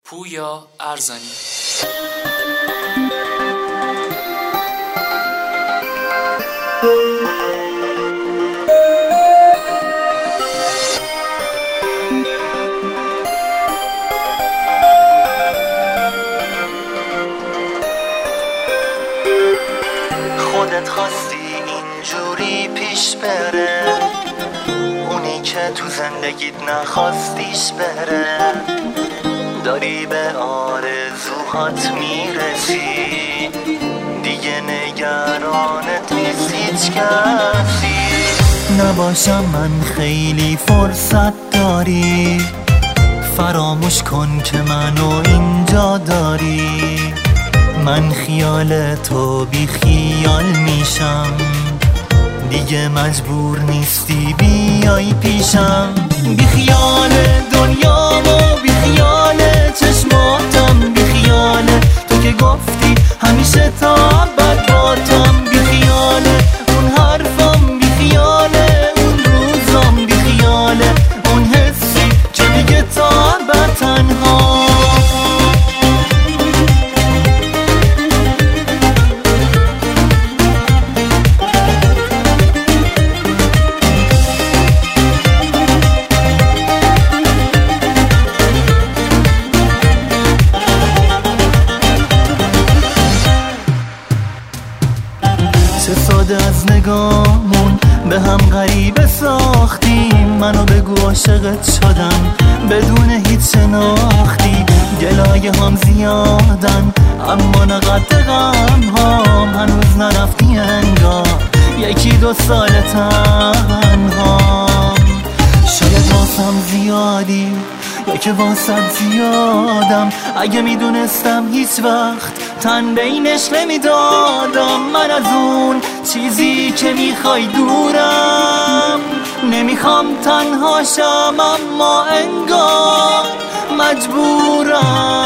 پویا ارزنی. خودت خواستی اینجوری پیش بره، اونی که تو زندگیت نخواستیش بره. داری به آرزوهات میرسی، دیگه نگرانت نیست هیچ کسی. نباشم من خیلی فرصت داری، فراموش کن که منو اینجا داری. من خیال تو بی خیال میشم، دیگه مجبور نیستی بیای پیشم. بی خیال دنیامو، بی خیال چشماتم، بی خیال تو که گفتی همیشه تا ابد باتم. بی خیال اون حرفم، بی خیال اون روزام، بی خیال اون حسی که دیگه تا ابد تنها. چه ساده از نگامون به هم غریبه ساختیم. منو بگو عاشقت شدم بدون هیچ شناختی. گلایه هم زیادن اما نقد غم هم هنوز نرفتی انگار. 1-2 سال تنهام، شاید واسم زیادی یا که واسد زیادم. اگه میدونستم هیچ وقت تن بینش نمیدادم. من از اون چیزی که میخوای دورم، نمیخوام تنهاشم اما انگار مجبورم.